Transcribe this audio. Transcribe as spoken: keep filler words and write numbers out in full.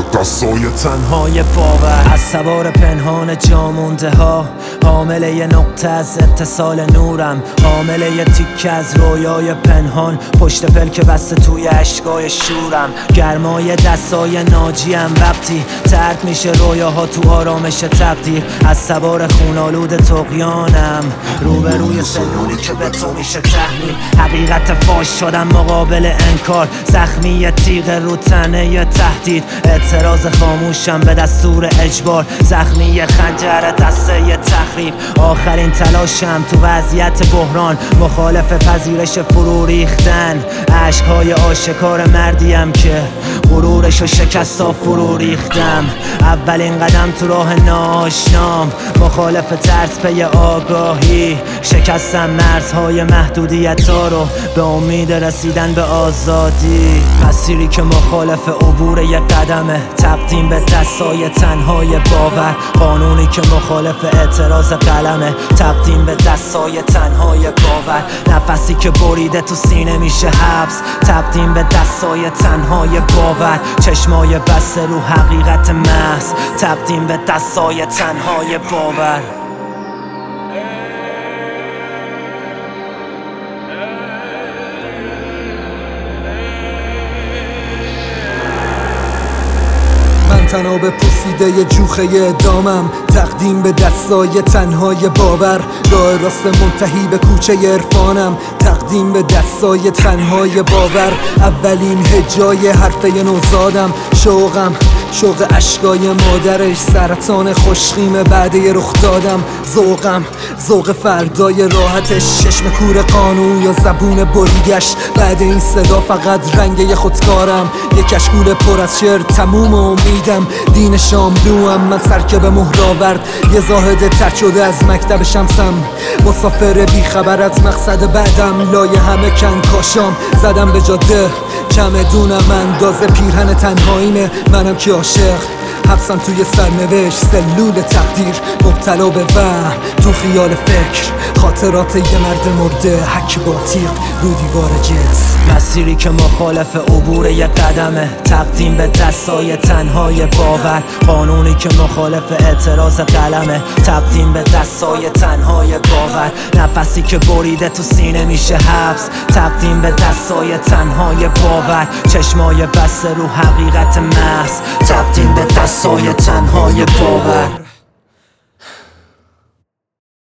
دستای تنهای باور. از سوار پنهان جامونده ها، حامله یه نقطه از اتصال نورم، حامله یه تیکه از رویای پنهان، پشت پلک بسته توی اشکای شورم، گرمای دستای ناجیم وقتی ترک میشه رویاها تو آرامش تقدیر. از سوار خونالود طغیانم، روبروی سلولی که به تو میشه تحمیل، حقیقت فاش شدم مقابل انکار، زخمی تیغ رو تنه تهدید، اعتراض خاموشم به دستور اجبار، زخمی خنجر دسته تخریب، آخرین تلاشم تو وضعیت بحران، مخالف پذیرش فرو ریختن، عشقهای آشکار مردیم که غرورشو شکستا فرو ریختم، اولین قدم تو راه ناآشنام، مخالف ترس پی آگاهی، شکستم مرزهای محدودیت ها رو به امید رسیدن به آزادی، مسیری که مخالف عبور یک قدمه، تقدیم به دستای تنهای باور، قانونی که مخالف اعتراض قلمه، تقدیم به دستای تنهای باور، نفسی که بریده تو سینه میشه حبس، تقدیم به دستای تنهای باور، چشمای بسته رو حقیقت محض، تقدیم به دستای تنهای باور. تناب پوسیده جوخه دامم، تقدیم به دستای تنهای باور، راه راست منتهی به کوچه عرفانم، تقدیم به دستای تنهای باور، اولین هجای حرفه نوزادم، شوقم شوق اشکای مادرش، سرطان خوشخیم بعد یه رخ دادم، ذوقم ذوق فردای راحتش، چشم کور قانون یا زبون بریدش، بعد این صدا فقط رنگ یه خودکارم، یه کشکول پر از شعر تموم امیدم، دین شاملوام من سرکه به مهر آورد، یه زاهد ترک شده از مکتب شمسم، مسافر بیخبر از مقصد بعدم، لای همه کنکاشام زدم به جاده، چمدونم اندازه پیرهن تنهاییمه، منم که عاشق حبسم توی سرنوشت، سلول تقدیر مبتلا به وهم تو خیال فکر، خاطرات یه مرد مرده حک با تیغ رو دیوار جنس، مسیری که مخالف عبور یک قدمه، تقدیم به دستای تنهای باور، قانونی که مخالف اعتراض قلمه، تقدیم به دستای تنهای باور، نفسی که بریده تو سینه میشه حبس، تقدیم به دستای تنهای باور، چشمای بسته رو حقیقت محض، تقدیم به دستای تنهای باور.